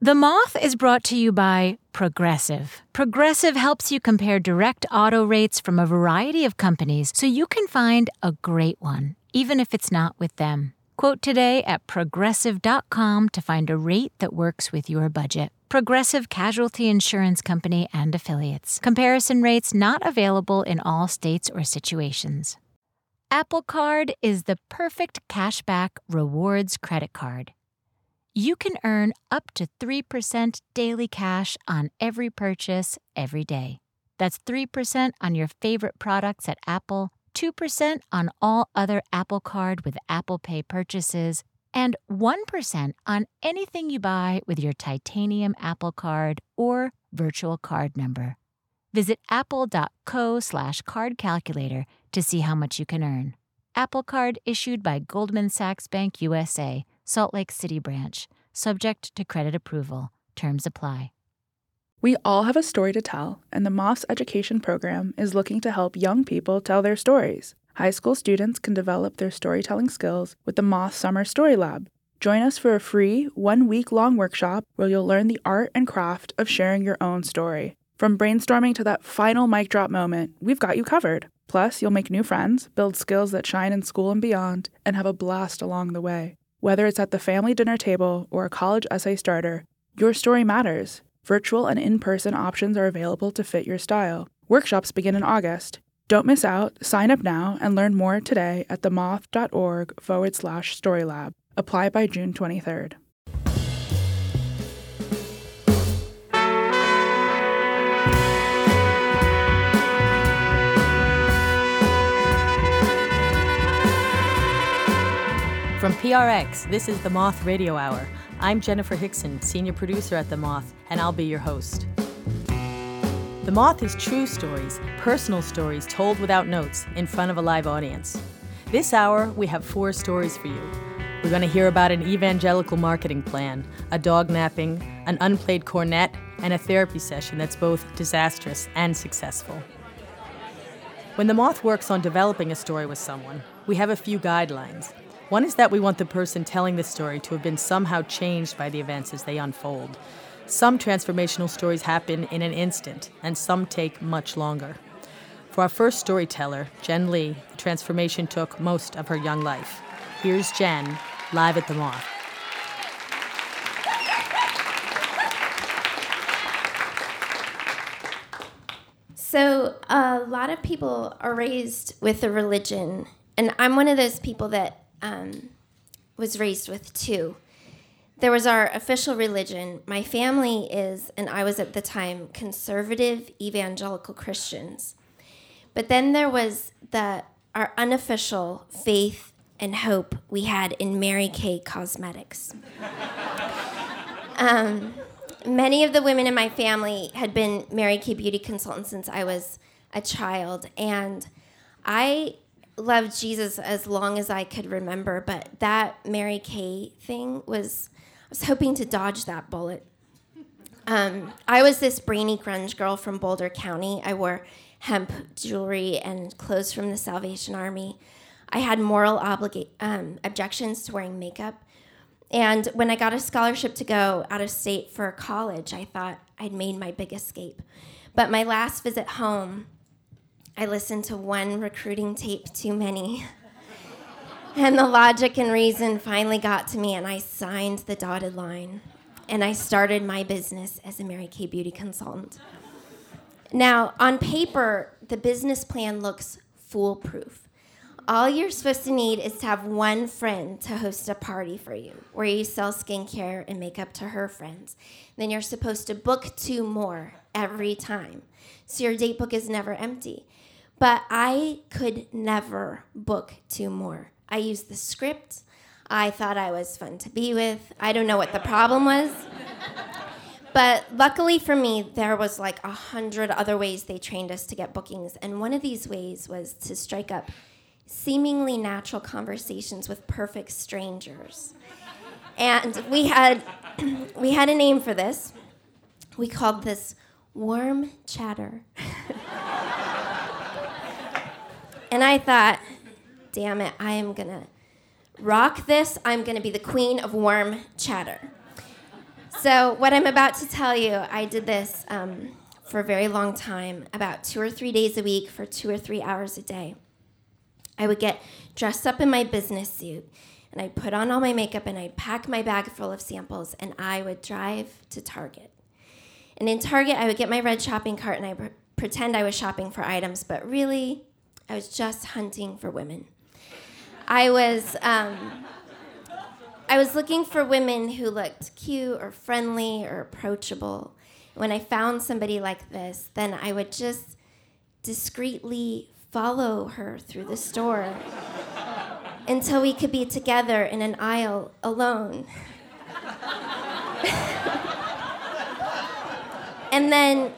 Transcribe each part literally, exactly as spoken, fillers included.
The Moth is brought to you by Progressive. Progressive helps you compare direct auto rates from a variety of companies so you can find a great one, even if it's not with them. Quote today at progressive dot com to find a rate that works with your budget. Progressive Casualty Insurance Company and Affiliates. Comparison rates not available in all states or situations. Apple Card is the perfect cashback rewards credit card. You can earn up to three percent daily cash on every purchase every day. That's three percent on your favorite products at Apple, two percent on all other Apple Card with Apple Pay purchases, and one percent on anything you buy with your titanium Apple Card or virtual card number. Visit apple.co slash card calculator to see how much you can earn. Apple Card issued by Goldman Sachs Bank U S A, Salt Lake City branch. Subject to credit approval. Terms apply. We all have a story to tell, and the Moth's education program is looking to help young people tell their stories. High school students can develop their storytelling skills with the Moth Summer Story Lab. Join us for a free, one-week-long workshop where you'll learn the art and craft of sharing your own story. From brainstorming to that final mic drop moment, we've got you covered. Plus, you'll make new friends, build skills that shine in school and beyond, and have a blast along the way. Whether it's at the family dinner table or a college essay starter, your story matters. Virtual and in-person options are available to fit your style. Workshops begin in August. Don't miss out. Sign up now and learn more today at themoth.org forward slash storylab. Apply by June twenty-third. From P R X, this is The Moth Radio Hour. I'm Jennifer Hickson, senior producer at The Moth, and I'll be your host. The Moth is true stories, personal stories told without notes, in front of a live audience. This hour, we have four stories for you. We're going to hear about an evangelical marketing plan, a dog napping, an unplayed cornet, and a therapy session that's both disastrous and successful. When The Moth works on developing a story with someone, we have a few guidelines. One is that we want the person telling the story to have been somehow changed by the events as they unfold. Some transformational stories happen in an instant, and some take much longer. For our first storyteller, Jen Lee, the transformation took most of her young life. Here's Jen, live at The Moth. So a lot of people are raised with a religion, and I'm one of those people that Um, was raised with two. There was our official religion. My family is, and I was at the time, conservative evangelical Christians. But then there was the our unofficial faith and hope we had in Mary Kay Cosmetics. um, many of the women in my family had been Mary Kay beauty consultants since I was a child, and I loved Jesus as long as I could remember, but that Mary Kay thing was, I was hoping to dodge that bullet. Um, I was this brainy grunge girl from Boulder County. I wore hemp jewelry and clothes from the Salvation Army. I had moral obliga- um, objections to wearing makeup. And when I got a scholarship to go out of state for college, I thought I'd made my big escape. But my last visit home, I listened to one recruiting tape too many. And the logic and reason finally got to me, and I signed the dotted line. And I started my business as a Mary Kay beauty consultant. Now, on paper, the business plan looks foolproof. All you're supposed to need is to have one friend to host a party for you, where you sell skincare and makeup to her friends. Then you're supposed to book two more every time, so your date book is never empty. But I could never book two more. I used the script. I thought I was fun to be with. I don't know what the problem was. But luckily for me, there was like a hundred other ways they trained us to get bookings. And one of these ways was to strike up seemingly natural conversations with perfect strangers. And we had we had a name for this. We called this warm chatter. And I thought, damn it, I am gonna rock this. I'm gonna be the queen of warm chatter. So what I'm about to tell you, I did this um, for a very long time, about two or three days a week for two or three hours a day. I would get dressed up in my business suit, and I'd put on all my makeup, and I'd pack my bag full of samples, and I would drive to Target. And in Target, I would get my red shopping cart, and I pre- pretend I was shopping for items, but really, I was just hunting for women. I was... Um, I was looking for women who looked cute or friendly or approachable. When I found somebody like this, then I would just discreetly follow her through the store until we could be together in an aisle alone. And then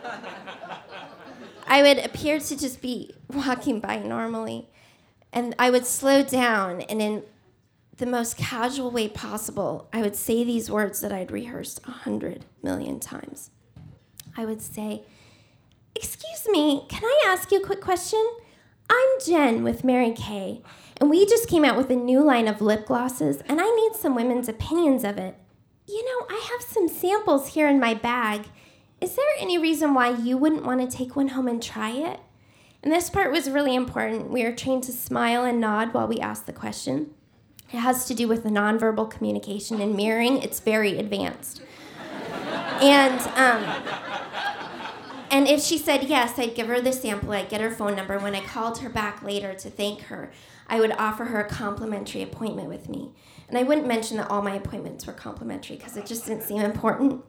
I would appear to just be walking by normally, and I would slow down, and in the most casual way possible, I would say these words that I'd rehearsed a hundred million times. I would say, "Excuse me, can I ask you a quick question? I'm Jen with Mary Kay, and we just came out with a new line of lip glosses, and I need some women's opinions of it. You know, I have some samples here in my bag. Is there any reason why you wouldn't want to take one home and try it?" And this part was really important. We are trained to smile and nod while we ask the question. It has to do with the nonverbal communication and mirroring. It's very advanced. And um, and if she said yes, I'd give her the sample. I'd get her phone number. When I called her back later to thank her, I would offer her a complimentary appointment with me. And I wouldn't mention that all my appointments were complimentary because it just didn't seem important.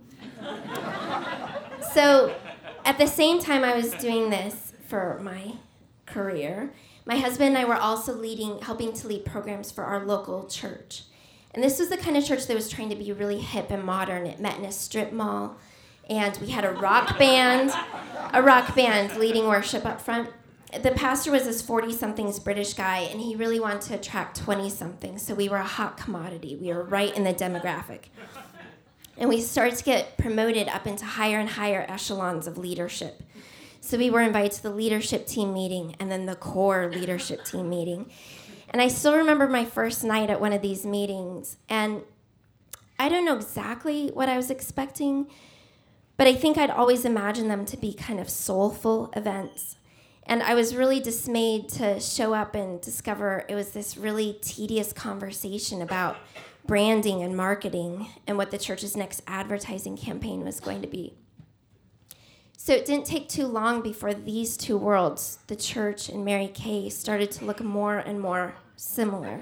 So at the same time I was doing this for my career, my husband and I were also leading, helping to lead programs for our local church. And this was the kind of church that was trying to be really hip and modern. It met in a strip mall, and we had a rock band, a rock band leading worship up front. The pastor was this forty-somethings British guy, and he really wanted to attract twenty-somethings, so we were a hot commodity. We were right in the demographic. And we started to get promoted up into higher and higher echelons of leadership. So we were invited to the leadership team meeting and then the core leadership team meeting. And I still remember my first night at one of these meetings. And I don't know exactly what I was expecting, but I think I'd always imagined them to be kind of soulful events. And I was really dismayed to show up and discover it was this really tedious conversation about branding and marketing and what the church's next advertising campaign was going to be. So it didn't take too long before these two worlds, the church and Mary Kay, started to look more and more similar.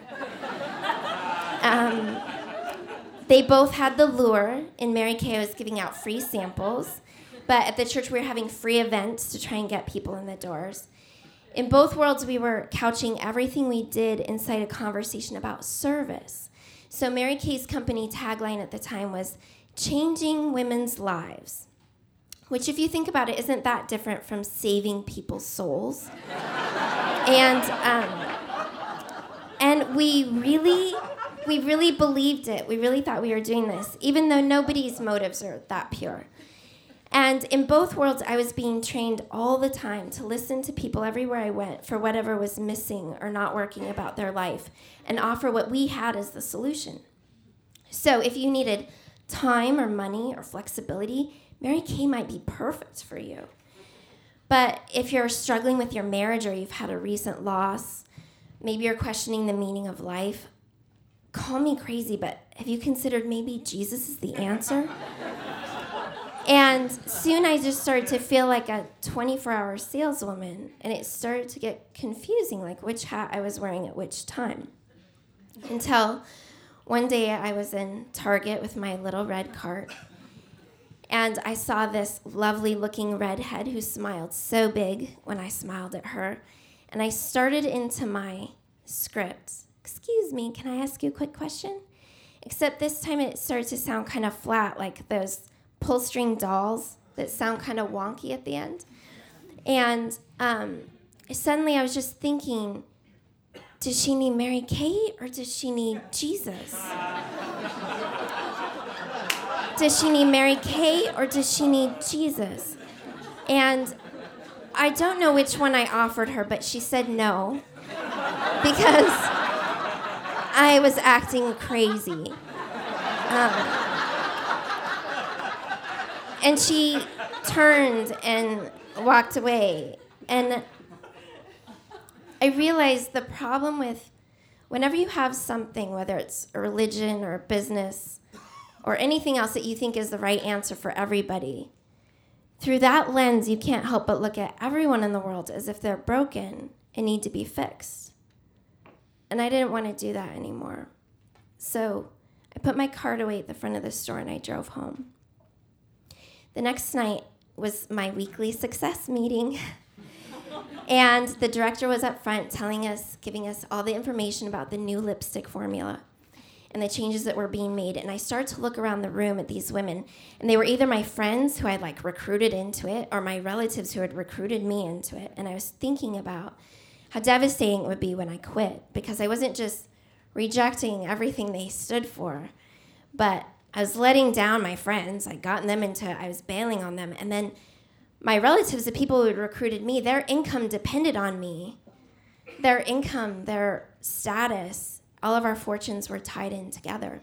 Um, they both had the lure. In Mary Kay, I was giving out free samples, but at the church we were having free events to try and get people in the doors. In both worlds, we were couching everything we did inside a conversation about service. So Mary Kay's company tagline at the time was, "Changing women's lives," which, if you think about it, isn't that different from saving people's souls. and um, and we really, we really believed it. We really thought we were doing this, even though nobody's motives are that pure. And in both worlds, I was being trained all the time to listen to people everywhere I went for whatever was missing or not working about their life and offer what we had as the solution. So if you needed time or money or flexibility, Mary Kay might be perfect for you. But if you're struggling with your marriage or you've had a recent loss, maybe you're questioning the meaning of life, call me crazy, but have you considered maybe Jesus is the answer? And soon I just started to feel like a twenty-four hour saleswoman, and it started to get confusing, like which hat I was wearing at which time. Until one day I was in Target with my little red cart, and I saw this lovely looking redhead who smiled so big when I smiled at her. And I started into my script, "Excuse me, can I ask you a quick question?" Except this time it started to sound kind of flat, like those pull string dolls that sound kind of wonky at the end. And um, suddenly I was just thinking, does she need Mary Kay or does she need Jesus? Does she need Mary Kay or does she need Jesus? And I don't know which one I offered her, but she said no because I was acting crazy. Um, And she turned and walked away. And I realized the problem with whenever you have something, whether it's a religion or a business or anything else that you think is the right answer for everybody, through that lens, you can't help but look at everyone in the world as if they're broken and need to be fixed. And I didn't want to do that anymore. So I put my cart away at the front of the store and I drove home. The next night was my weekly success meeting. And the director was up front telling us, giving us all the information about the new lipstick formula and the changes that were being made. And I started to look around the room at these women, and they were either my friends who I'd like recruited into it or my relatives who had recruited me into it. And I was thinking about how devastating it would be when I quit, because I wasn't just rejecting everything they stood for, but I was letting down my friends. I'd gotten them into it. I was bailing on them. And then my relatives, the people who had recruited me, their income depended on me. Their income, their status, all of our fortunes were tied in together.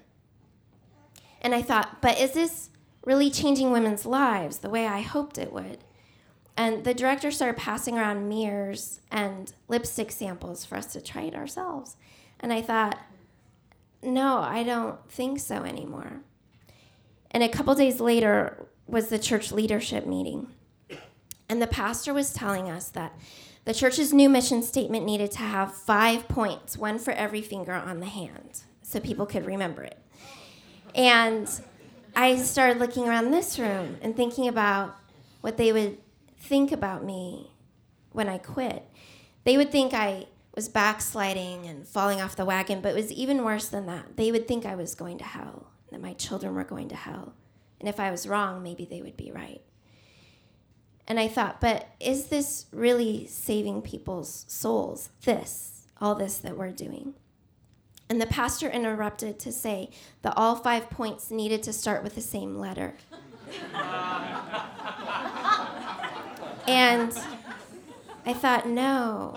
And I thought, but is this really changing women's lives the way I hoped it would? And the director started passing around mirrors and lipstick samples for us to try it ourselves. And I thought, no, I don't think so anymore. And a couple days later was the church leadership meeting. And the pastor was telling us that the church's new mission statement needed to have five points, one for every finger on the hand, so people could remember it. And I started looking around this room and thinking about what they would think about me when I quit. They would think I was backsliding and falling off the wagon, but it was even worse than that. They would think I was going to hell, that my children were going to hell. And if I was wrong, maybe they would be right. And I thought, but is this really saving people's souls, this, all this that we're doing? And the pastor interrupted to say that all five points needed to start with the same letter. And I thought, no,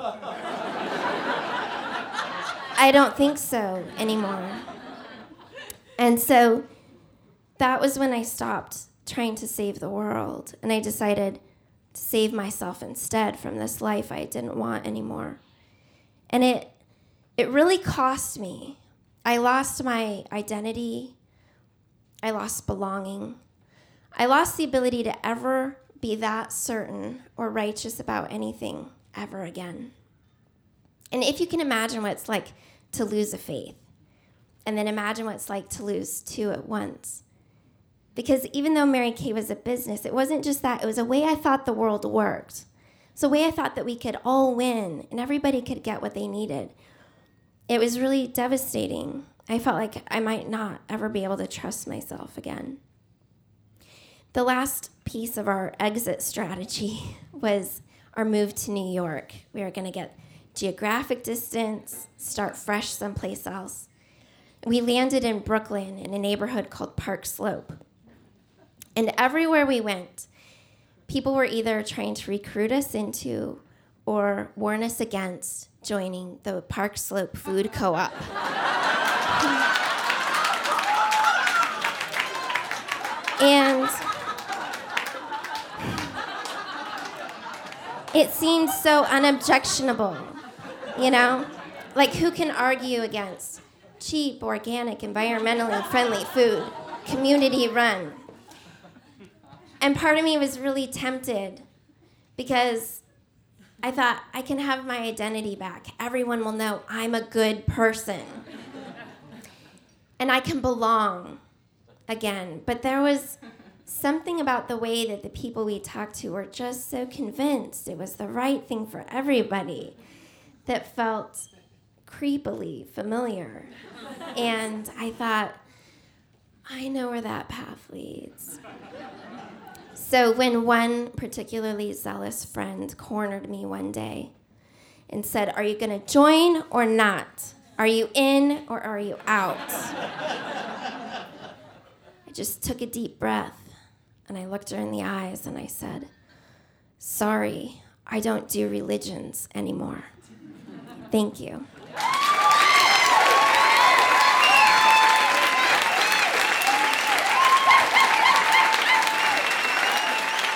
I don't think so anymore. And so that was when I stopped trying to save the world, and I decided to save myself instead from this life I didn't want anymore. And it it really cost me. I lost my identity. I lost belonging. I lost the ability to ever be that certain or righteous about anything ever again. And if you can imagine what it's like to lose a faith, and then imagine what it's like to lose two at once. Because even though Mary Kay was a business, it wasn't just that. It was a way I thought the world worked. It's a way I thought that we could all win and everybody could get what they needed. It was really devastating. I felt like I might not ever be able to trust myself again. The last piece of our exit strategy was our move to New York. We were going to get geographic distance, start fresh someplace else. We landed in Brooklyn in a neighborhood called Park Slope. And everywhere we went, people were either trying to recruit us into or warn us against joining the Park Slope Food Co-op. And it seemed so unobjectionable, you know? Like, who can argue against cheap, organic, environmentally friendly food, community run? And part of me was really tempted because I thought, I can have my identity back. Everyone will know I'm a good person. And I can belong again. But there was something about the way that the people we talked to were just so convinced it was the right thing for everybody that felt creepily familiar. And I thought, I know where that path leads. So when one particularly zealous friend cornered me one day and said, are you going to join or not? Are you in or are you out? I just took a deep breath and I looked her in the eyes and I said, sorry, I don't do religions anymore. Thank you.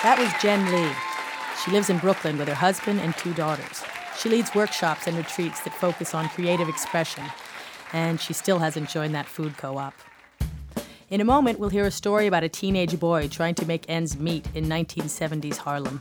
That was Jen Lee. She lives in Brooklyn with her husband and two daughters. She leads workshops and retreats that focus on creative expression, and she still hasn't joined that food co-op. In a moment, we'll hear a story about a teenage boy trying to make ends meet in nineteen seventies Harlem.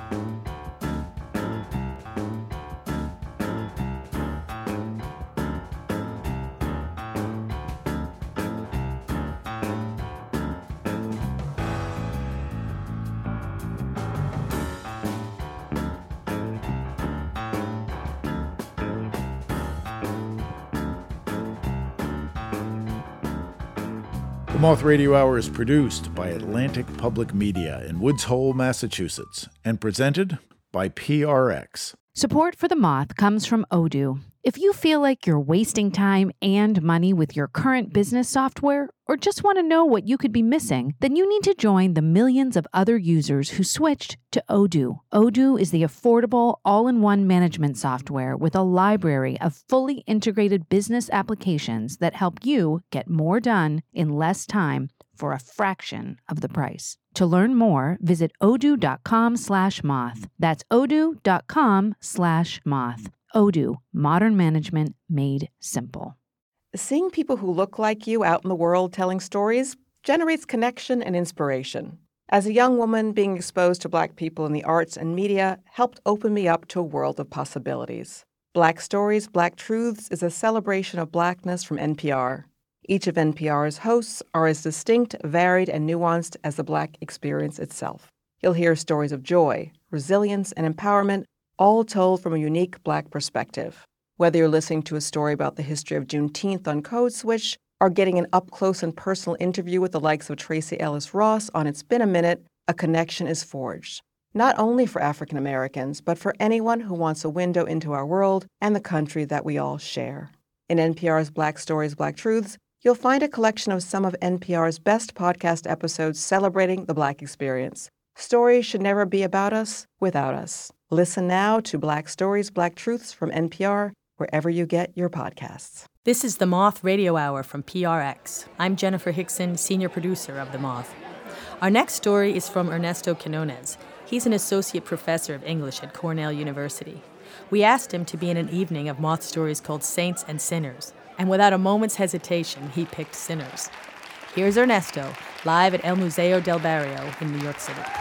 The Moth Radio Hour is produced by Atlantic Public Media in Woods Hole, Massachusetts, and presented by P R X. Support for The Moth comes from Odoo. If you feel like you're wasting time and money with your current business software, or just want to know what you could be missing, then you need to join the millions of other users who switched to Odoo. Odoo is the affordable, all-in-one management software with a library of fully integrated business applications that help you get more done in less time for a fraction of the price. To learn more, visit odoo.com slash moth. That's odoo.com slash moth. Odoo, modern management made simple. Seeing people who look like you out in the world telling stories generates connection and inspiration. As a young woman, being exposed to Black people in the arts and media helped open me up to a world of possibilities. Black Stories, Black Truths is a celebration of Blackness from N P R. Each of N P R's hosts are as distinct, varied, and nuanced as the Black experience itself. You'll hear stories of joy, resilience, and empowerment, all told from a unique Black perspective. Whether you're listening to a story about the history of Juneteenth on Code Switch or getting an up-close and personal interview with the likes of Tracee Ellis Ross on It's Been a Minute, a connection is forged. Not only for African Americans, but for anyone who wants a window into our world and the country that we all share. In N P R's Black Stories, Black Truths, you'll find a collection of some of N P R's best podcast episodes celebrating the Black experience. Stories should never be about us without us. Listen now to Black Stories, Black Truths from N P R, wherever you get your podcasts. This is the Moth Radio Hour from P R X. I'm Jennifer Hickson, senior producer of The Moth. Our next story is from Ernesto Quinones. He's an associate professor of English at Cornell University. We asked him to be in an evening of Moth stories called Saints and Sinners, and without a moment's hesitation, he picked Sinners. Here's Ernesto, live at El Museo del Barrio in New York City.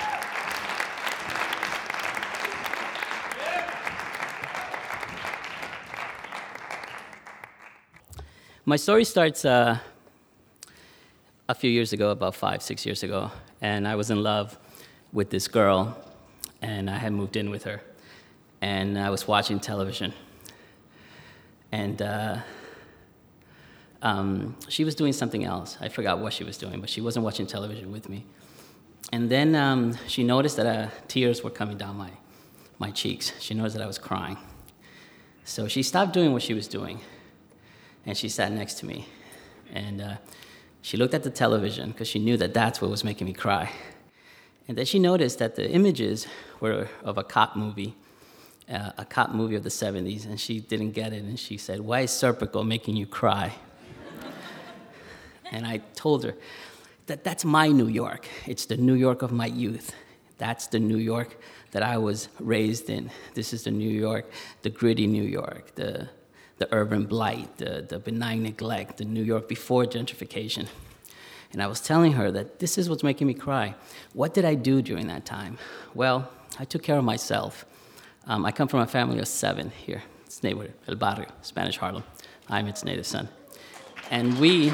My story starts uh, a few years ago, about five, six years ago, and I was in love with this girl, and I had moved in with her, and I was watching television, and uh, um, she was doing something else. I forgot what she was doing, but she wasn't watching television with me. And then um, she noticed that uh, tears were coming down my, my cheeks. She noticed that I was crying. So she stopped doing what she was doing, and she sat next to me. And uh, she looked at the television because she knew that that's what was making me cry. And then she noticed that the images were of a cop movie, uh, a cop movie of the seventies, and she didn't get it. And she said, "Why is Serpico making you cry?" And I told her that that's my New York. It's the New York of my youth. That's the New York that I was raised in. This is the New York, the gritty New York, the the urban blight, the, the benign neglect, the New York before gentrification. And I was telling her that this is what's making me cry. What did I do during that time? Well, I took care of myself. Um, I come from a family of seven here. It's neighborhood, El Barrio, Spanish Harlem. I'm its native son. And we,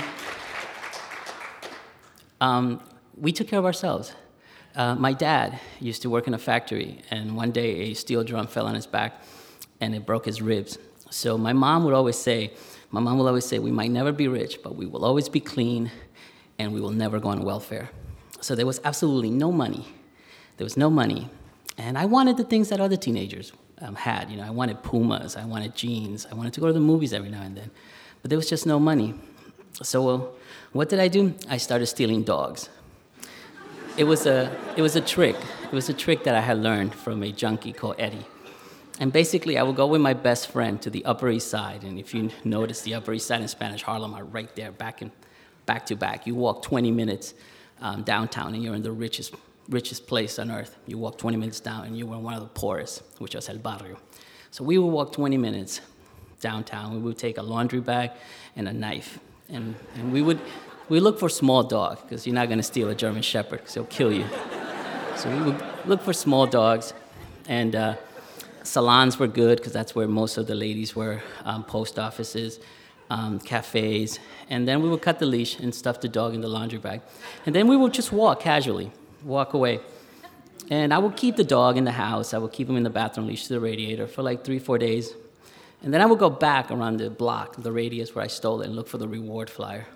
um, we took care of ourselves. Uh, my dad used to work in a factory, and one day a steel drum fell on his back, and it broke his ribs. So my mom would always say, my mom will always say, we might never be rich, but we will always be clean, and we will never go on welfare. So there was absolutely no money. There was no money. And I wanted the things that other teenagers um, had. You know, I wanted Pumas, I wanted jeans, I wanted to go to the movies every now and then. But there was just no money. So uh, what did I do? I started stealing dogs. It was a, it was a trick. It was a trick that I had learned from a junkie called Eddie. And basically, I would go with my best friend to the Upper East Side. And if you notice, the Upper East Side and Spanish Harlem are right there, back, in, back to back. You walk twenty minutes um, downtown, and you're in the richest richest place on earth. You walk twenty minutes down, and you were in one of the poorest, which was El Barrio. So we would walk twenty minutes downtown. We would take a laundry bag and a knife, and, and we would we look for small dog, because you're not going to steal a German Shepherd, because he'll kill you. So we would look for small dogs, and uh, salons were good, because that's where most of the ladies were, um, post offices, um, cafes, and then we would cut the leash and stuff the dog in the laundry bag. And then we would just walk casually, walk away. And I would keep the dog in the house. I would keep him in the bathroom leash to the radiator for like three, four days. And then I would go back around the block, the radius where I stole it, and look for the reward flyer.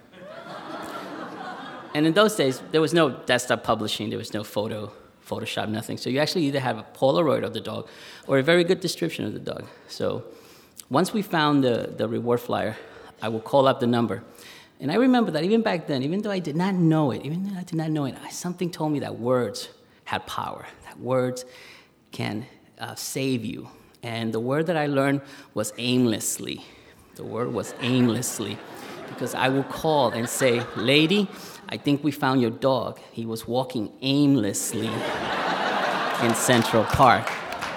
And in those days, there was no desktop publishing, there was no photo, Photoshop, nothing. So you actually either have a Polaroid of the dog or a very good description of the dog. So once we found the, the reward flyer, I would call up the number. And I remember that even back then, even though I did not know it, even though I did not know it, something told me that words had power, that words can uh, save you. And the word that I learned was aimlessly. The word was aimlessly, because I would call and say, "Lady, I think we found your dog. He was walking aimlessly in Central Park."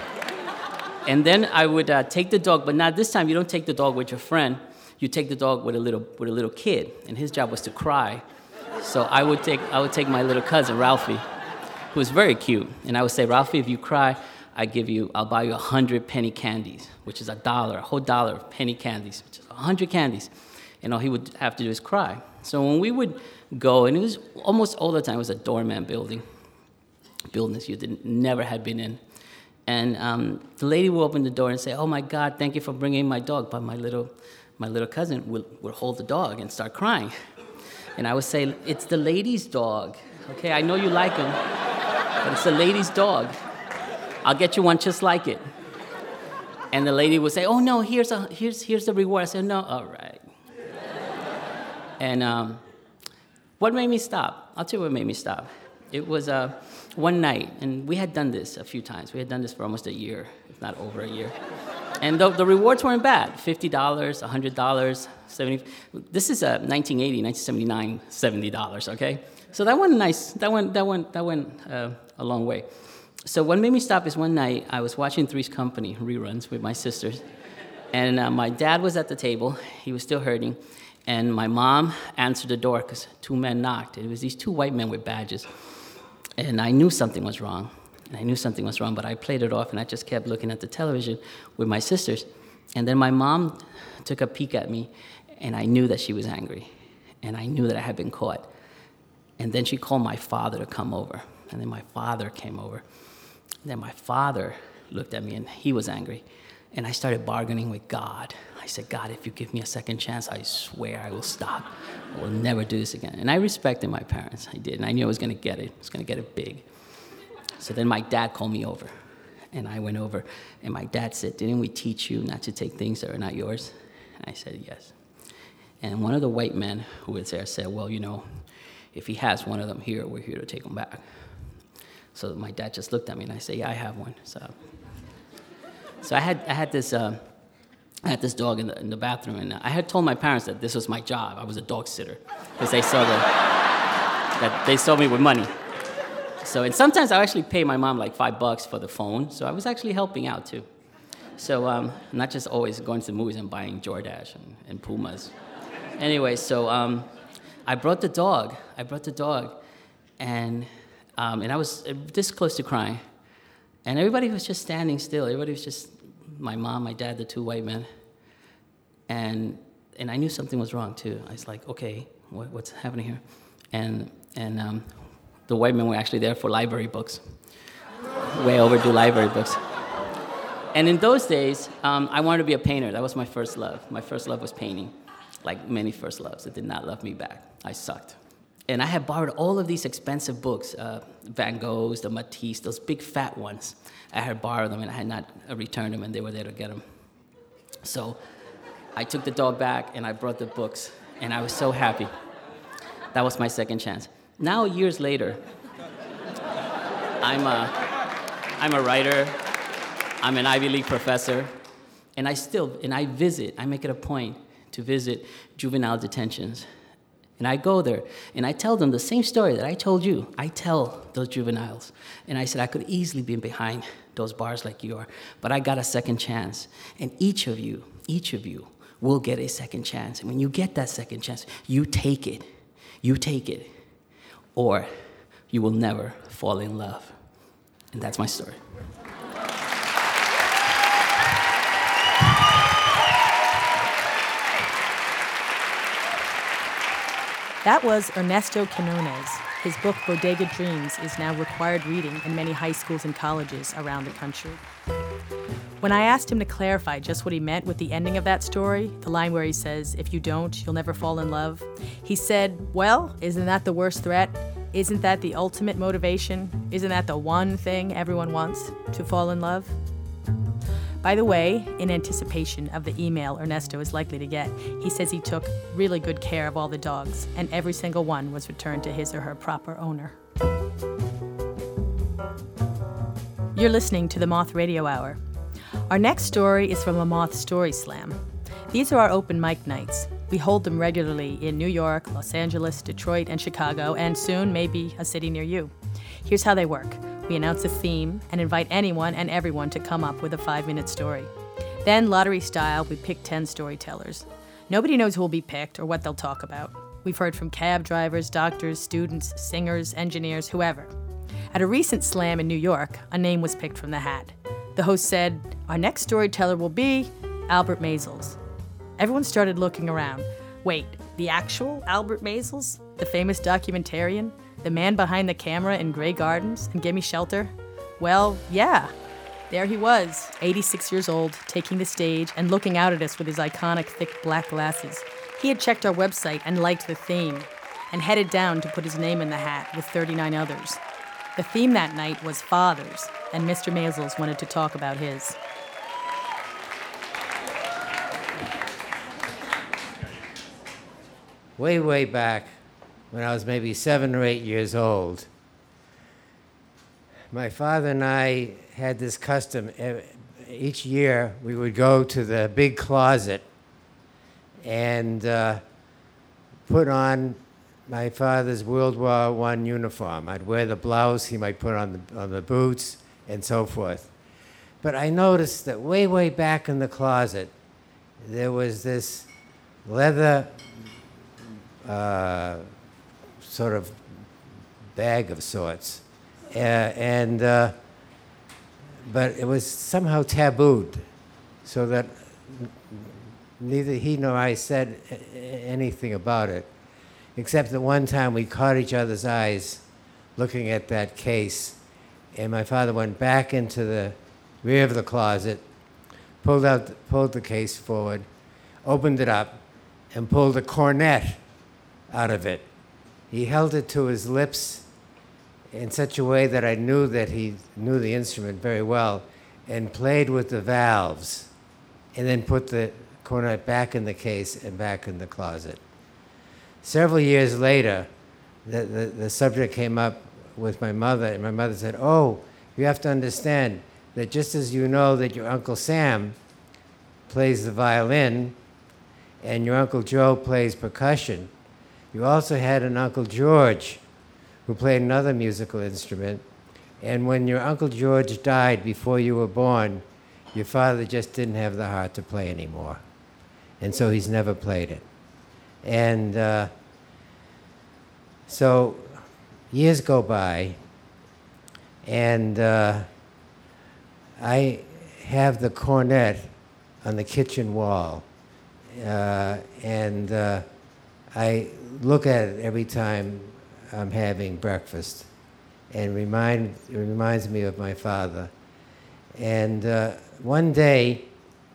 And then I would uh, take the dog, but not this time. You don't take the dog with your friend. You take the dog with a little with a little kid, and his job was to cry. So I would take I would take my little cousin Ralphie, who was very cute, and I would say, "Ralphie, if you cry, I give you I'll buy you a hundred penny candies, which is a dollar, a whole dollar of penny candies, which is a hundred candies." And all he would have to do is cry. So when we would go, and it was almost all the time, it was a doorman building, buildings you didn't, never had been in. And um, the lady would open the door and say, "Oh my God, thank you for bringing my dog." But my little, my little cousin would, would hold the dog and start crying. And I would say, "It's the lady's dog, okay? I know you like him, but it's the lady's dog. I'll get you one just like it." And the lady would say, "Oh no, here's a here's here's the reward." I said, "No, all right." And um, what made me stop? I'll tell you what made me stop. It was uh, one night, and we had done this a few times. We had done this for almost a year, if not over a year. And the, the rewards weren't bad. fifty dollars, one hundred dollars, seventy dollars. This is uh, nineteen eighty, nineteen seventy-nine, seventy dollars, okay? So that went nice. That went, that went, that went uh, a long way. So what made me stop is one night I was watching Three's Company reruns with my sisters, and uh, my dad was at the table. He was still hurting. And my mom answered the door because two men knocked. It was these two white men with badges. And I knew something was wrong. And I knew something was wrong, but I played it off, and I just kept looking at the television with my sisters. And then my mom took a peek at me, and I knew that she was angry. And I knew that I had been caught. And then she called my father to come over. And then my father came over. And then my father looked at me, and he was angry. And I started bargaining with God. I said, "God, if you give me a second chance, I swear I will stop. I will never do this again." And I respected my parents. I did. And I knew I was going to get it. I was going to get it big. So then my dad called me over. And I went over. And my dad said, "Didn't we teach you not to take things that are not yours?" And I said, "Yes." And one of the white men who was there said, "Well, you know, if he has one of them here, we're here to take him back." So my dad just looked at me, and I said, "Yeah, I have one." So, so I had I had this... Uh, I had this dog in the, in the bathroom, and I had told my parents that this was my job. I was a dog sitter, because they saw the, that they saw me with money. So, and sometimes I actually pay my mom like five bucks for the phone, so I was actually helping out too. So, um, not just always going to the movies and buying Jordache and, and Pumas. Anyway, so um, I brought the dog. I brought the dog, and um, and I was this close to crying, and everybody was just standing still. Everybody was just. My mom, my dad, the two white men, and and I knew something was wrong too. I was like, okay, what, what's happening here? And and um, the white men were actually there for library books, way overdue library books. And in those days, um, I wanted to be a painter. That was my first love. My first love was painting, like many first loves. It did not love me back. I sucked. And I had borrowed all of these expensive books, uh, Van Gogh's, the Matisse, those big fat ones. I had borrowed them, and I had not returned them, and they were there to get them. So I took the dog back, and I brought the books, and I was so happy. That was my second chance. Now, years later, I'm a, I'm a writer. I'm an Ivy League professor, and I still, and I visit, I make it a point to visit juvenile detentions. And I go there, and I tell them the same story that I told you. I tell those juveniles. And I said, I could easily be behind those bars like you are, but I got a second chance. And each of you, each of you will get a second chance. And when you get that second chance, you take it. You take it. Or you will never fall in love. And that's my story. That was Ernesto Quinones. His book, Bodega Dreams, is now required reading in many high schools and colleges around the country. When I asked him to clarify just what he meant with the ending of that story, the line where he says, if you don't, you'll never fall in love, he said, well, isn't that the worst threat? Isn't that the ultimate motivation? Isn't that the one thing everyone wants, to fall in love? By the way, in anticipation of the email Ernesto is likely to get, he says he took really good care of all the dogs, and every single one was returned to his or her proper owner. You're listening to the Moth Radio Hour. Our next story is from a Moth Story Slam. These are our open mic nights. We hold them regularly in New York, Los Angeles, Detroit, and Chicago, and soon maybe a city near you. Here's how they work. We announce a theme and invite anyone and everyone to come up with a five-minute story. Then, lottery style, we pick ten storytellers. Nobody knows who will be picked or what they'll talk about. We've heard from cab drivers, doctors, students, singers, engineers, whoever. At a recent slam in New York, a name was picked from the hat. The host said, our next storyteller will be Albert Maysles. Everyone started looking around. Wait, the actual Albert Maysles? The famous documentarian? The man behind the camera in Grey Gardens and Gimme Shelter? Well, yeah. There he was, eighty-six years old, taking the stage and looking out at us with his iconic thick black glasses. He had checked our website and liked the theme, and headed down to put his name in the hat with thirty-nine others. The theme that night was fathers, and Mister Maysles wanted to talk about his. Way, way back, when I was maybe seven or eight years old, my father and I had this custom. Each year, we would go to the big closet and uh, put on my father's World War One uniform. I'd wear the blouse, he might put on the, on the boots, and so forth. But I noticed that way, way back in the closet, there was this leather uh, sort of bag of sorts. Uh, and, uh, but it was somehow tabooed, so that neither he nor I said anything about it, except that one time we caught each other's eyes looking at that case, and my father went back into the rear of the closet, pulled out, pulled the case forward, opened it up, and pulled a cornet out of it. He held it to his lips in such a way that I knew that he knew the instrument very well, and played with the valves, and then put the cornet back in the case and back in the closet. Several years later, the, the, the subject came up with my mother, and my mother said, oh, you have to understand that just as you know that your Uncle Sam plays the violin and your Uncle Joe plays percussion, you also had an Uncle George who played another musical instrument, and when your Uncle George died before you were born, your father just didn't have the heart to play anymore, and so he's never played it. And uh, so years go by, and uh, I have the cornet on the kitchen wall, uh, and uh, I look at it every time I'm having breakfast, and remind, it reminds me of my father. And uh, one day,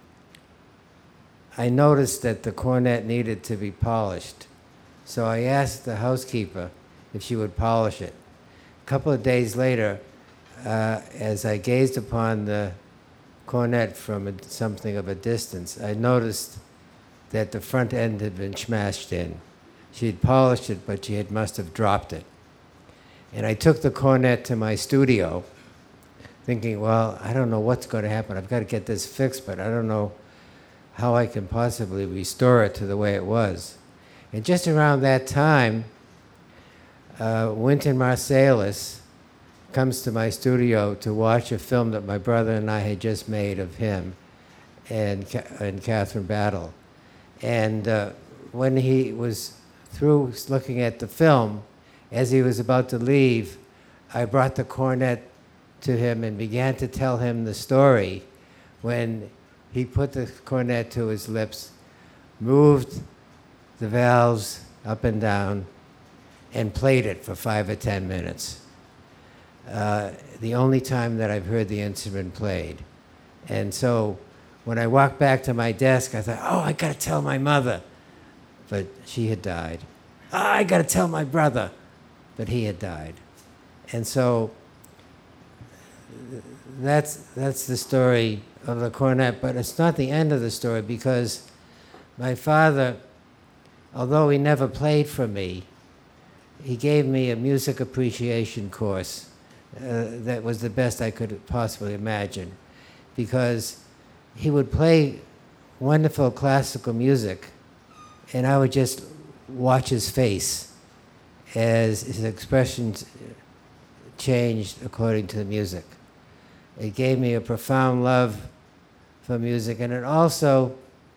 I noticed that the cornet needed to be polished. So I asked the housekeeper if she would polish it. A couple of days later, uh, as I gazed upon the cornet from a, something of a distance, I noticed that the front end had been smashed in. She had polished it, but she had must have dropped it. And I took the cornet to my studio, thinking, well, I don't know what's going to happen. I've got to get this fixed, but I don't know how I can possibly restore it to the way it was. And just around that time, uh, Wynton Marsalis comes to my studio to watch a film that my brother and I had just made of him and, and Catherine Battle. And uh, when he was through looking at the film, as he was about to leave, I brought the cornet to him and began to tell him the story when he put the cornet to his lips, moved the valves up and down, and played it for five or ten minutes. Uh, the only time that I've heard the instrument played. And so when I walked back to my desk, I thought, oh, I gotta tell my mother. But she had died. Oh, I gotta tell my brother. But he had died. And so that's, that's the story of the cornet, but it's not the end of the story, because my father, although he never played for me, he gave me a music appreciation course uh, that was the best I could possibly imagine, because he would play wonderful classical music, and I would just watch his face as his expressions changed according to the music. It gave me a profound love for music, and it also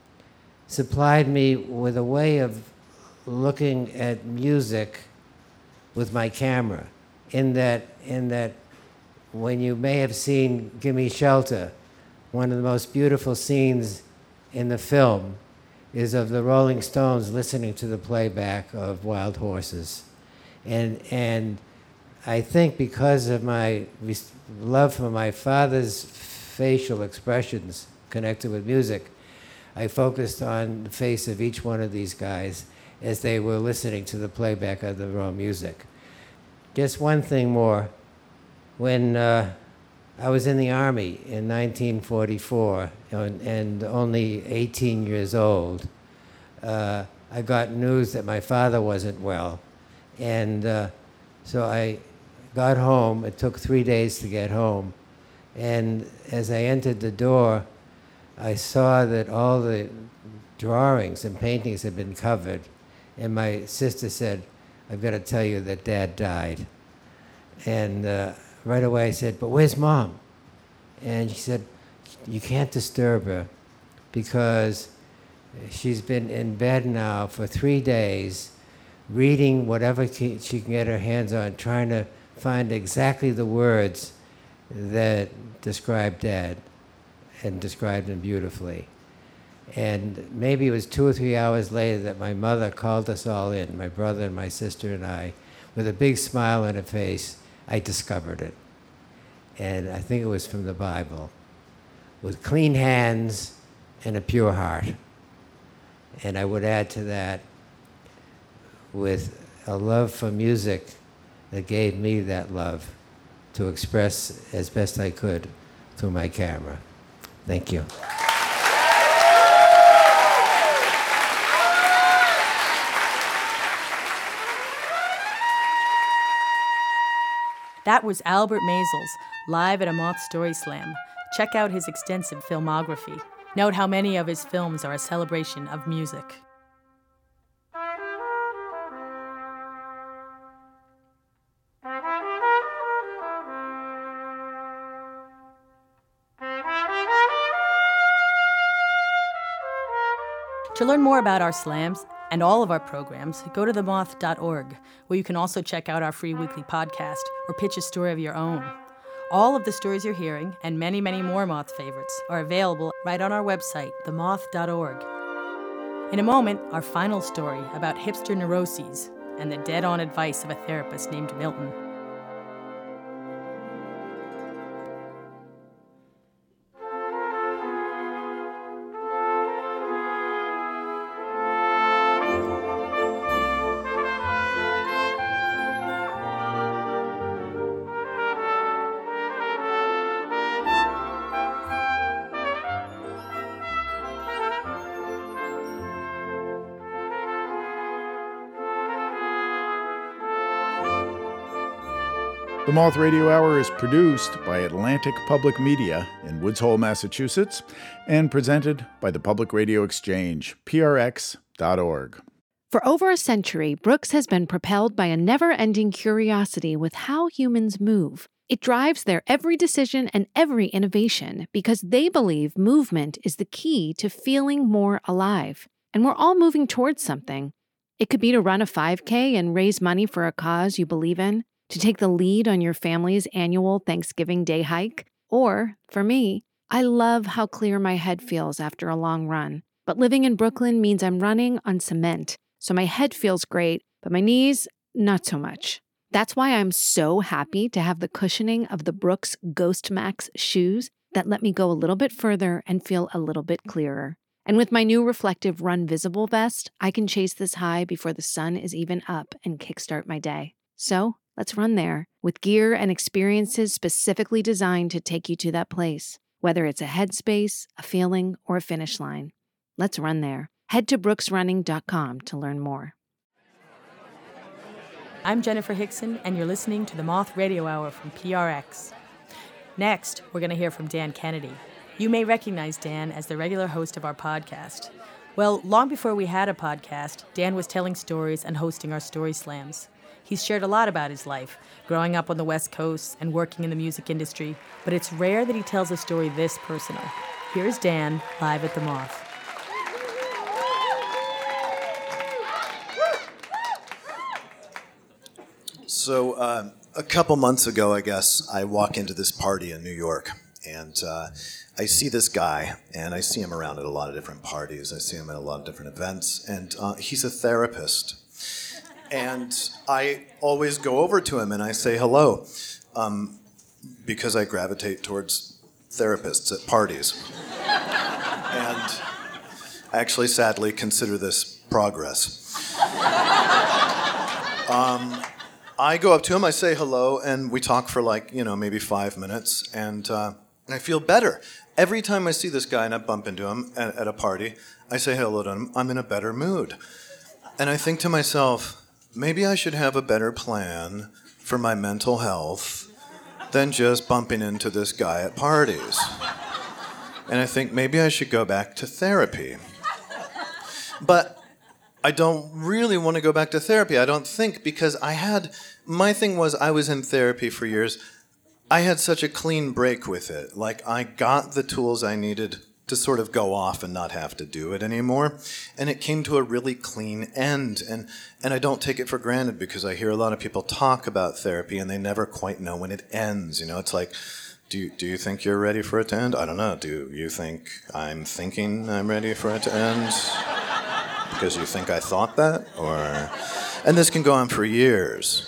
supplied me with a way of looking at music with my camera, in that, in that when you may have seen Gimme Shelter, one of the most beautiful scenes in the film is of the Rolling Stones listening to the playback of Wild Horses. And, and I think because of my love for my father's facial expressions connected with music, I focused on the face of each one of these guys as they were listening to the playback of the raw music. Just one thing more. When uh, I was in the Army in nineteen forty-four and, and only eighteen years old, uh, I got news that my father wasn't well. And uh, so I got home. It took three days to get home. And as I entered the door, I saw that all the drawings and paintings had been covered. And my sister said, I've got to tell you that Dad died. And uh, right away I said, but where's Mom? And she said, you can't disturb her because she's been in bed now for three days reading whatever she can get her hands on, trying to find exactly the words that describe Dad and described him beautifully. And maybe it was two or three hours later that my mother called us all in, my brother and my sister and I, with a big smile on her face. I discovered it. And I think it was from the Bible. With clean hands and a pure heart. And I would add to that, with a love for music that gave me that love to express as best I could through my camera. Thank you. That was Albert Maysles, live at a Moth Story Slam. Check out his extensive filmography. Note how many of his films are a celebration of music. To learn more about our slams and all of our programs, go to the moth dot org, where you can also check out our free weekly podcast or pitch a story of your own. All of the stories you're hearing, and many, many more Moth favorites, are available right on our website, the moth dot org. In a moment, our final story about hipster neuroses and the dead-on advice of a therapist named Milton. The Moth Radio Hour is produced by Atlantic Public Media in Woods Hole, Massachusetts, and presented by the Public Radio Exchange, P R X dot org. For over a century, Brooks has been propelled by a never-ending curiosity with how humans move. It drives their every decision and every innovation because they believe movement is the key to feeling more alive. And we're all moving towards something. It could be to run a five K and raise money for a cause you believe in, to take the lead on your family's annual Thanksgiving Day hike. Or, for me, I love how clear my head feels after a long run. But living in Brooklyn means I'm running on cement. So my head feels great, but my knees, not so much. That's why I'm so happy to have the cushioning of the Brooks Ghost Max shoes that let me go a little bit further and feel a little bit clearer. And with my new reflective Run Visible vest, I can chase this high before the sun is even up and kickstart my day. So let's run there with gear and experiences specifically designed to take you to that place, whether it's a headspace, a feeling, or a finish line. Let's run there. Head to brooks running dot com to learn more. I'm Jennifer Hickson, and you're listening to the Moth Radio Hour from P R X. Next, we're going to hear from Dan Kennedy. You may recognize Dan as the regular host of our podcast. Well, long before we had a podcast, Dan was telling stories and hosting our Story Slams. He's shared a lot about his life, growing up on the West Coast and working in the music industry, but it's rare that he tells a story this personal. Here's Dan, live at the Moth. So uh, a couple months ago, I guess, I walk into this party in New York, and uh, I see this guy, and I see him around at a lot of different parties. I see him at a lot of different events, and uh, he's a therapist. And I always go over to him and I say hello, um, because I gravitate towards therapists at parties. And I actually sadly consider this progress. Um, I go up to him, I say hello, and we talk for like, you know, maybe five minutes, and, uh, and I feel better. Every time I see this guy and I bump into him at, at a party, I say hello to him, I'm in a better mood. And I think to myself, maybe I should have a better plan for my mental health than just bumping into this guy at parties. And I think maybe I should go back to therapy. But I don't really want to go back to therapy, I don't think, because I had, my thing was I was in therapy for years. I had such a clean break with it. Like, I got the tools I needed to sort of go off and not have to do it anymore. And it came to a really clean end. And, and I don't take it for granted because I hear a lot of people talk about therapy and they never quite know when it ends. You know, it's like, do you, do you think you're ready for it to end? I don't know. Do you think I'm thinking I'm ready for it to end? Because you think I thought that? Or, and this can go on for years.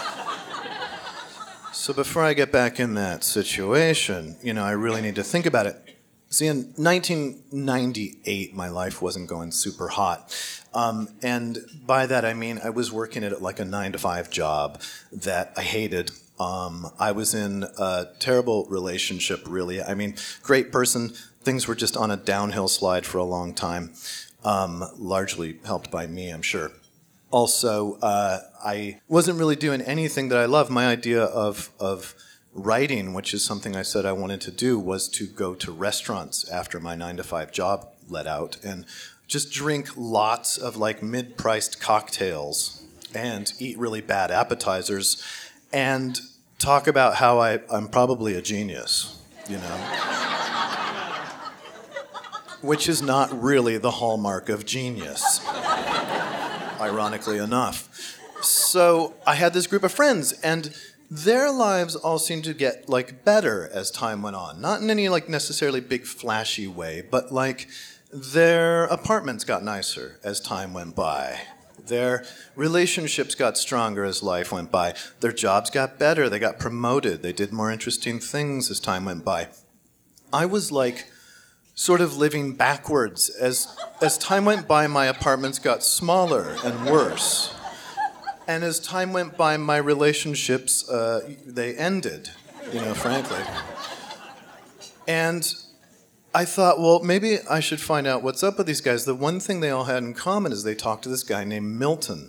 So before I get back in that situation, you know, I really need to think about it. See, in nineteen ninety-eight, my life wasn't going super hot. Um, and by that, I mean I was working at like a nine to five job that I hated. Um, I was in a terrible relationship, really. I mean, great person. Things were just on a downhill slide for a long time. Um, largely helped by me, I'm sure. Also, uh, I wasn't really doing anything that I love. My idea of of writing, which is something I said I wanted to do, was to go to restaurants after my nine to five job let out and just drink lots of like mid-priced cocktails and eat really bad appetizers and talk about how I, I'm probably a genius, you know? Which is not really the hallmark of genius, ironically enough. So I had this group of friends, and their lives all seemed to get like better as time went on. Not in any like necessarily big flashy way, but like their apartments got nicer as time went by. Their relationships got stronger as life went by. Their jobs got better. They got promoted. They did more interesting things as time went by. I was like sort of living backwards. As as time went by, my apartments got smaller and worse. And as time went by, my relationships, uh, they ended, you know, frankly. And I thought, well, maybe I should find out what's up with these guys. The one thing they all had in common is they talked to this guy named Milton.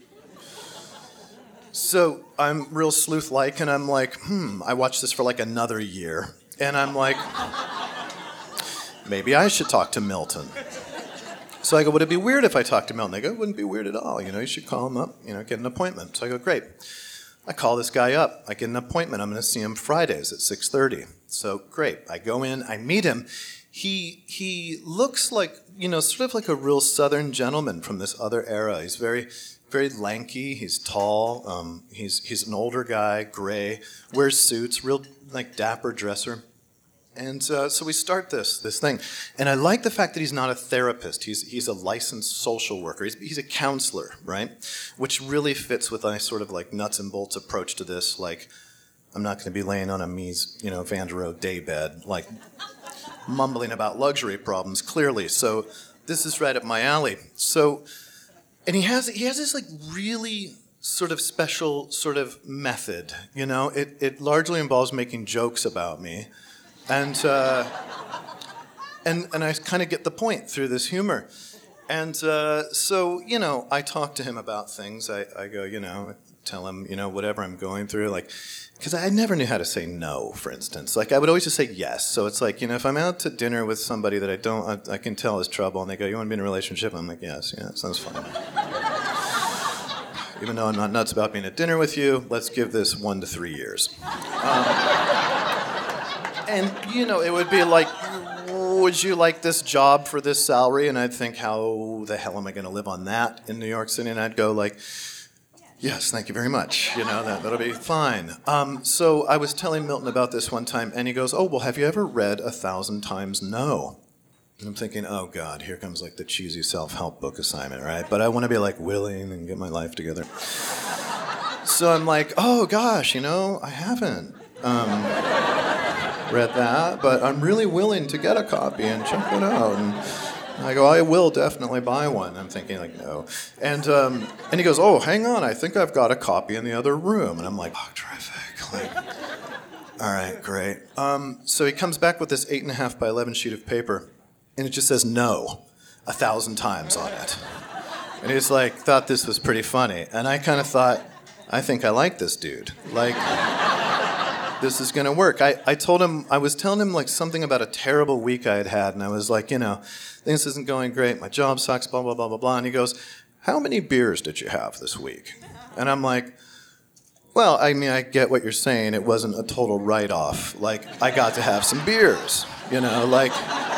So I'm real sleuth-like, and I'm like, hmm, I watched this for like another year. And I'm like, maybe I should talk to Milton. So I go, would it be weird if I talked to Milton? They go, it wouldn't be weird at all. You know, you should call him up, you know, get an appointment. So I go, great. I call this guy up. I get an appointment. I'm going to see him Fridays at six thirty. So great. I go in. I meet him. He he looks like, you know, sort of like a real Southern gentleman from this other era. He's very, very lanky. He's tall. Um, he's he's an older guy, gray, wears suits, real like dapper dresser. And uh, so we start this this thing. And I like the fact that he's not a therapist. He's he's a licensed social worker. He's, he's a counselor, right? Which really fits with my sort of like nuts and bolts approach to this. Like, I'm not going to be laying on a Mies, you know, Van der Rohe daybed, like mumbling about luxury problems, clearly. So this is right up my alley. So, and he has he has this like really sort of special sort of method, you know? It, it largely involves making jokes about me. And uh, and and I kind of get the point through this humor. And uh, so, you know, I talk to him about things. I, I go, you know, tell him, you know, whatever I'm going through. Like, because I never knew how to say no, for instance. Like, I would always just say yes. So it's like, you know, if I'm out to dinner with somebody that I don't, I, I can tell is trouble, and they go, you want to be in a relationship? I'm like, yes, yeah, sounds fine. Even though I'm not nuts about being at dinner with you, let's give this one to three years. Um, And, you know, it would be like, would you like this job for this salary? And I'd think, how the hell am I going to live on that in New York City? And I'd go like, yes, thank you very much. You know, that, that'll be fine. Um, so I was telling Milton about this one time, and he goes, oh, well, have you ever read A Thousand Times No? And I'm thinking, oh, God, here comes like the cheesy self-help book assignment, right? But I want to be like willing and get my life together. So I'm like, oh, gosh, you know, I haven't. Um... read that, but I'm really willing to get a copy and check it out. And I go, I will definitely buy one. I'm thinking like, no. And um, and he goes, oh, hang on, I think I've got a copy in the other room. And I'm like, oh, terrific. Like, all right, great. Um, so he comes back with this eight and a half by eleven sheet of paper, and it just says no a thousand times on it. And he's like, thought this was pretty funny. And I kind of thought, I think I like this dude. Like, this is going to work. I, I told him, I was telling him like something about a terrible week I had had, and I was like, you know, things isn't going great, my job sucks, blah, blah, blah, blah, blah. And he goes, how many beers did you have this week? And I'm like, well, I mean, I get what you're saying. It wasn't a total write-off. Like, I got to have some beers, you know, like,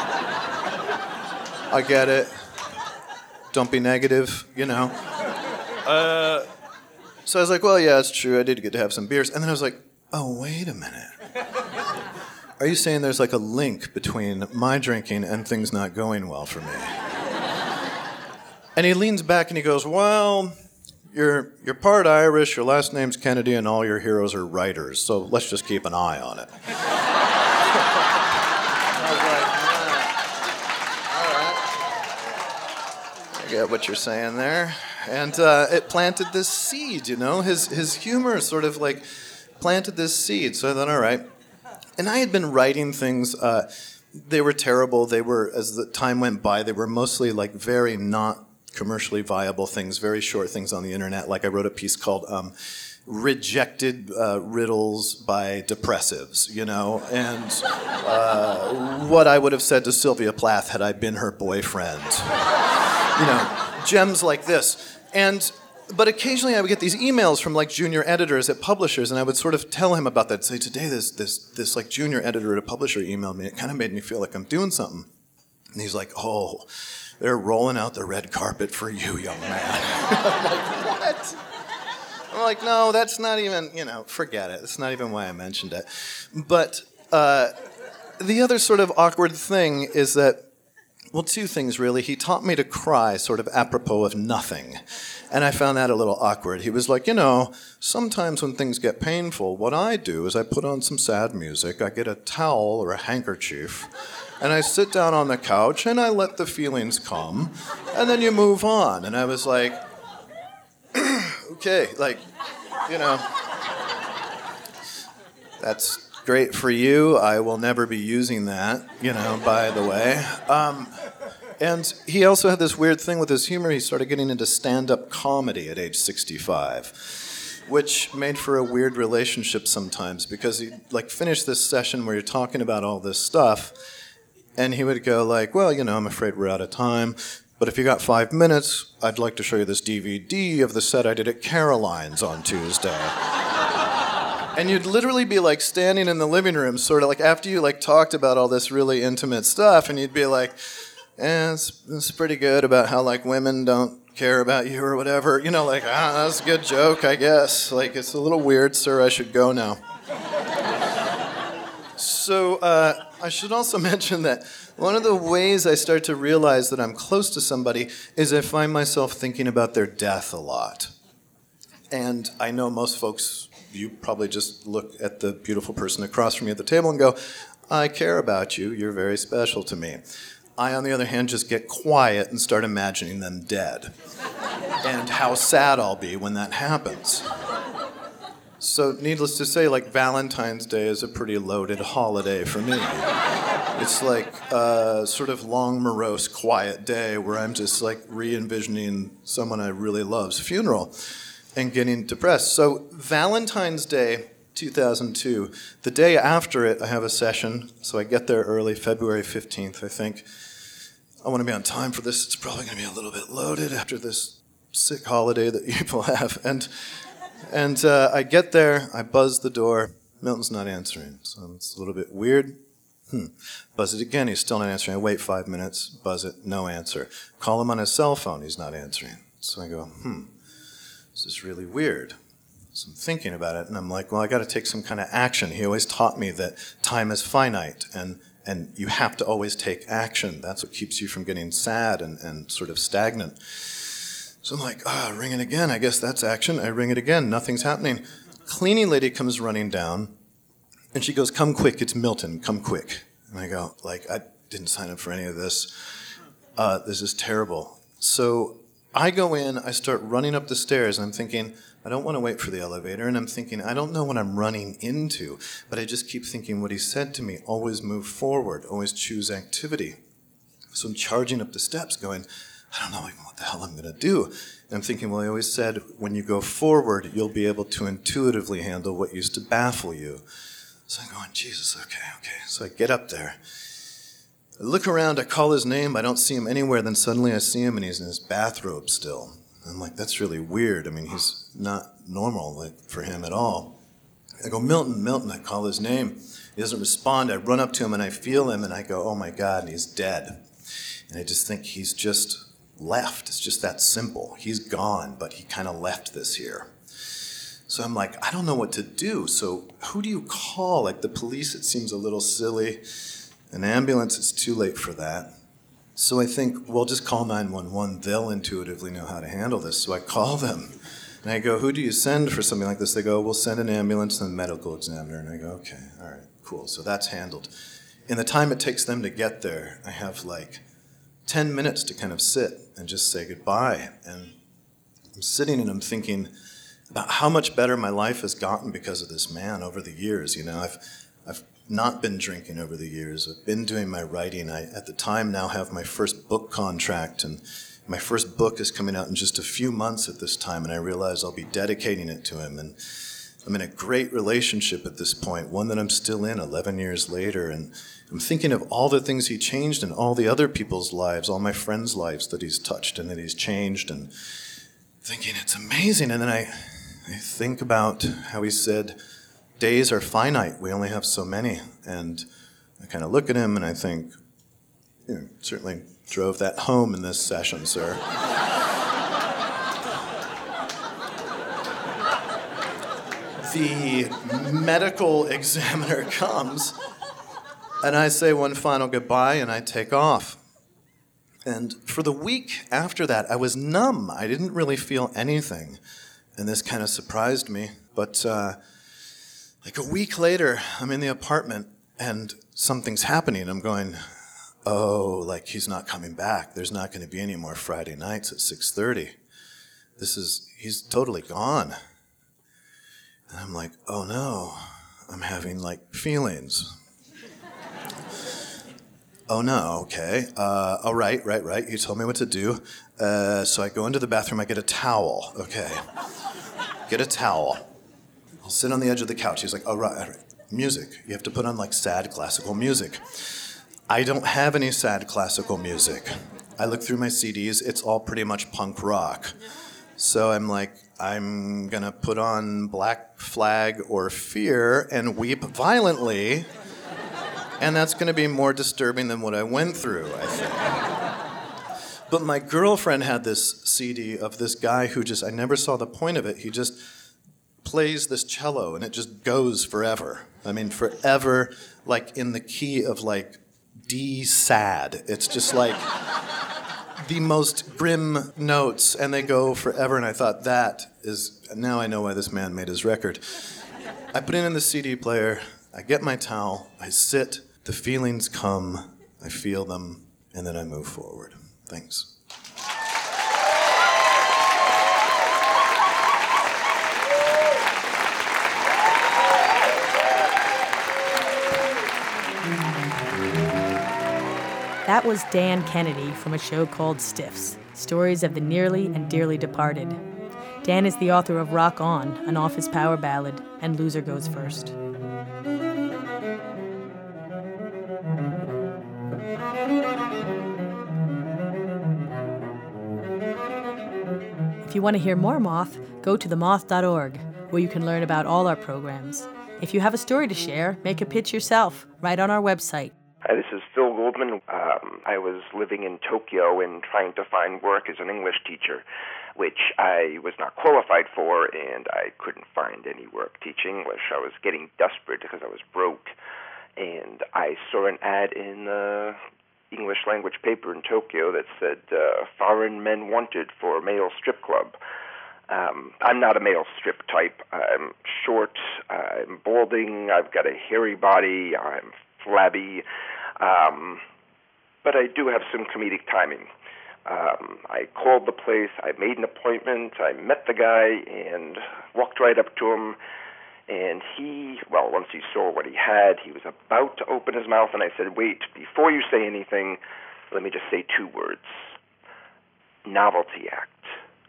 I get it. Don't be negative, you know. Uh, so I was like, well, yeah, it's true. I did get to have some beers. And then I was like, oh, wait a minute. Are you saying there's like a link between my drinking and things not going well for me? And he leans back and he goes, well, you're, you're part Irish, your last name's Kennedy, and all your heroes are writers, so let's just keep an eye on it. I was like, all right. I get what you're saying there. And uh, it planted this seed, you know? His, his humor sort of like planted this seed. So I thought, all right. And I had been writing things. Uh, they were terrible. They were, as the time went by, they were mostly like very not commercially viable things, very short things on the internet. Like I wrote a piece called um, Rejected uh, Riddles by Depressives, you know, and uh, what I would have said to Sylvia Plath had I been her boyfriend. You know, gems like this. And But occasionally I would get these emails from like junior editors at publishers, and I would sort of tell him about that. Say, today this this this like junior editor at a publisher emailed me. It kind of made me feel like I'm doing something. And he's like, oh, they're rolling out the red carpet for you, young man. I'm like, what? I'm like, no, that's not even, you know, forget it. That's not even why I mentioned it. But uh, the other sort of awkward thing is that, well, two things really. He taught me to cry sort of apropos of nothing. And I found that a little awkward. He was like, you know, sometimes when things get painful, what I do is I put on some sad music, I get a towel or a handkerchief, and I sit down on the couch and I let the feelings come, and then you move on. And I was like, okay, like, you know, that's great for you. I will never be using that, you know, by the way. Um, And he also had this weird thing with his humor. He started getting into stand-up comedy at age sixty-five, which made for a weird relationship sometimes because he'd like finish this session where you're talking about all this stuff, and he would go like, well, you know, I'm afraid we're out of time, But if you got five minutes, I'd like to show you this D V D of the set I did at Caroline's on Tuesday. And you'd literally be like standing in the living room, sort of like after you like talked about all this really intimate stuff, and you'd be like, eh, it's, it's pretty good about how like women don't care about you or whatever. You know, like, ah, that's a good joke, I guess. Like, it's a little weird, sir, I should go now. So uh, I should also mention that one of the ways I start to realize that I'm close to somebody is I find myself thinking about their death a lot. And I know most folks, you probably just look at the beautiful person across from you at the table and go, I care about you, you're very special to me. I, on the other hand, just get quiet and start imagining them dead. And how sad I'll be when that happens. So, needless to say, like, Valentine's Day is a pretty loaded holiday for me. It's like a sort of long, morose, quiet day where I'm just, like, re-envisioning someone I really love's funeral and getting depressed. So, Valentine's Day, two thousand two, the day after it, I have a session. So I get there early, February fifteenth, I think. I want to be on time for this. It's probably going to be a little bit loaded after this sick holiday that people have. And... And uh, I get there, I buzz the door, Milton's not answering, so it's a little bit weird. Hmm. Buzz it again, he's still not answering. I wait five minutes, buzz it, no answer. Call him on his cell phone, he's not answering. So I go, hmm, this is really weird. So I'm thinking about it, and I'm like, well, I got to take some kind of action. He always taught me that time is finite, and, and you have to always take action. That's what keeps you from getting sad and, and sort of stagnant. So I'm like, ah, ring it again. I guess that's action. I ring it again. Nothing's happening. Cleaning lady comes running down, and she goes, come quick, it's Milton, come quick. And I go, like, I didn't sign up for any of this. Uh, this is terrible. So I go in, I start running up the stairs, and I'm thinking, I don't want to wait for the elevator, and I'm thinking, I don't know what I'm running into, but I just keep thinking what he said to me, always move forward, always choose activity. So I'm charging up the steps going, I don't know even what the hell I'm going to do. And I'm thinking, well, he always said, when you go forward, you'll be able to intuitively handle what used to baffle you. So I'm going, Jesus, okay, okay. So I get up there. I look around, I call his name, I don't see him anywhere, then suddenly I see him and he's in his bathrobe still. I'm like, that's really weird. I mean, he's not normal like, for him at all. I go, Milton, Milton, I call his name. He doesn't respond. I run up to him and I feel him and I go, oh my God, and he's dead. And I just think he's just left. It's just that simple. He's gone, but he kind of left this here. So I'm like, I don't know what to do. So who do you call? Like the police, it seems a little silly. An ambulance, it's too late for that. So I think, well, just call nine one one. They'll intuitively know how to handle this. So I call them. And I go, who do you send for something like this? They go, we'll send an ambulance and a medical examiner. And I go, okay, all right, cool. So that's handled. In the time it takes them to get there, I have like ten minutes to kind of sit and just say goodbye. And I'm sitting and I'm thinking about how much better my life has gotten because of this man over the years. You know, I've I've not been drinking over the years. I've been doing my writing. I, at the time, now have my first book contract, and my first book is coming out in just a few months at this time, and I realize I'll be dedicating it to him. And I'm in a great relationship at this point, one that I'm still in eleven years later, and I'm thinking of all the things he changed in all the other people's lives, all my friends' lives that he's touched and that he's changed, and thinking it's amazing. And then I, I think about how he said, days are finite, we only have so many. And I kind of look at him and I think, you know, certainly drove that home in this session, sir. The medical examiner comes, and I say one final goodbye, and I take off. And for the week after that, I was numb. I didn't really feel anything, and this kind of surprised me. But uh, like a week later, I'm in the apartment, and something's happening. I'm going, oh, like he's not coming back. There's not going to be any more Friday nights at six thirty. This is, he's totally gone. And I'm like, oh no, I'm having like feelings. Oh no, okay. Uh, oh, right, right, right. You told me what to do. Uh, so I go into the bathroom, I get a towel. Okay. Get a towel. I'll sit on the edge of the couch. He's like, oh, right, right. Music. You have to put on like sad classical music. I don't have any sad classical music. I look through my C Ds, it's all pretty much punk rock. So I'm like, I'm going to put on Black Flag or Fear and weep violently, and that's going to be more disturbing than what I went through, I think. But my girlfriend had this C D of this guy who just, I never saw the point of it. He just plays this cello, and it just goes forever. I mean, forever, like in the key of like D sad. It's just like the most grim notes, and they go forever. And I thought, that is, now I know why this man made his record. I put it in the C D player, I get my towel, I sit, the feelings come, I feel them, and then I move forward. Thanks. That was Dan Kennedy from a show called Stiffs, Stories of the Nearly and Dearly Departed. Dan is the author of Rock On, an Office power ballad, and Loser Goes First. If you want to hear more Moth, go to the moth dot org, where you can learn about all our programs. If you have a story to share, make a pitch yourself, right on our website. Hi, this is Phil Goldman. Um, I was living in Tokyo and trying to find work as an English teacher, which I was not qualified for, and I couldn't find any work teaching English. I was getting desperate because I was broke, and I saw an ad in the English language paper in Tokyo that said, uh, foreign men wanted for a male strip club. Um, I'm not a male strip type. I'm short, I'm balding, I've got a hairy body, I'm flabby, um, but I do have some comedic timing. Um, I called the place, I made an appointment, I met the guy and walked right up to him, and he, well, once he saw what he had, he was about to open his mouth, and I said, wait, before you say anything, let me just say two words. Novelty Act.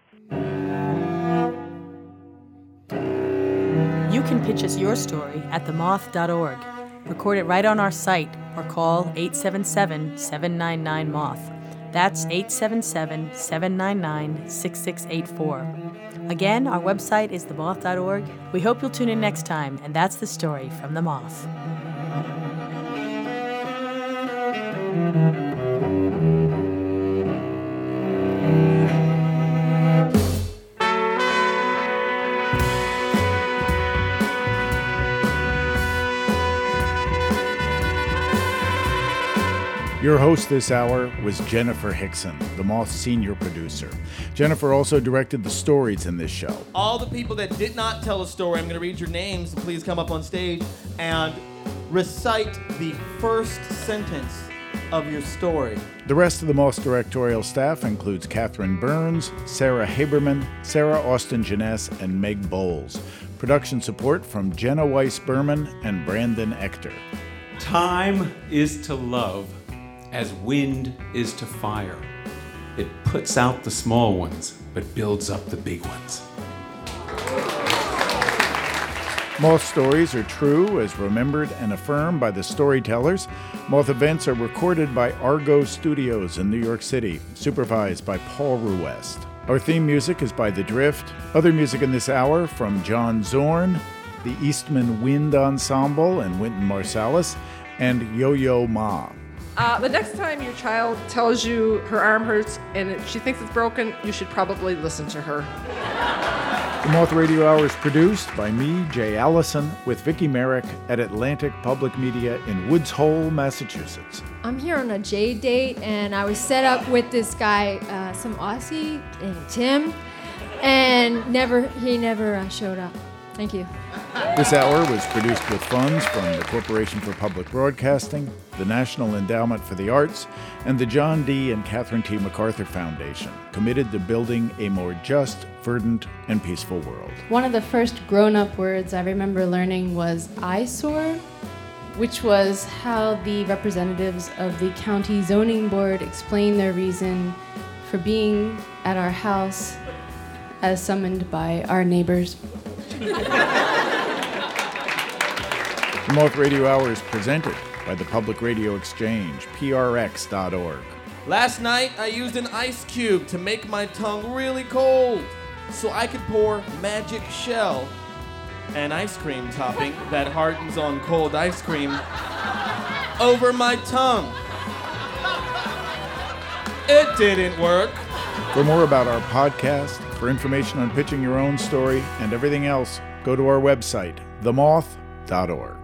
You can pitch us your story at the moth dot org. Record it right on our site or call eight seven seven, seven nine nine, moth. That's eight seven seven, seven nine nine, six six eight four. Again, our website is the moth dot org. We hope you'll tune in next time, and that's the story from The Moth. Your host this hour was Jennifer Hickson, the Moth senior producer. Jennifer also directed the stories in this show. All the people that did not tell a story, I'm going to read your names, so please come up on stage and recite the first sentence of your story. The rest of the Moth directorial staff includes Catherine Burns, Sarah Haberman, Sarah Austin-Jeunesse, and Meg Bowles. Production support from Jenna Weiss-Berman and Brandon Ector. Time is to love as wind is to fire. It puts out the small ones, but builds up the big ones. Moth stories are true as remembered and affirmed by the storytellers. Moth events are recorded by Argo Studios in New York City, supervised by Paul Ruest. Our theme music is by The Drift. Other music in this hour from John Zorn, the Eastman Wind Ensemble and Wynton Marsalis, and Yo-Yo Ma. Uh, the next time your child tells you her arm hurts and she thinks it's broken, you should probably listen to her. The Moth Radio Hour is produced by me, Jay Allison, with Vicki Merrick at Atlantic Public Media in Woods Hole, Massachusetts. I'm here on a J date, and I was set up with this guy, uh, some Aussie named Tim, and never he never uh, showed up. Thank you. This hour was produced with funds from the Corporation for Public Broadcasting, the National Endowment for the Arts, and the John D. and Catherine T. MacArthur Foundation, committed to building a more just, verdant, and peaceful world. One of the first grown-up words I remember learning was eyesore, which was how the representatives of the county zoning board explained their reason for being at our house as summoned by our neighbors. The Moth Radio Hour is presented by the Public Radio Exchange, P R X dot org. Last night, I used an ice cube to make my tongue really cold so I could pour magic shell, an ice cream topping that hardens on cold ice cream, over my tongue. It didn't work. For more about our podcast, for information on pitching your own story, and everything else, go to our website, the moth dot org.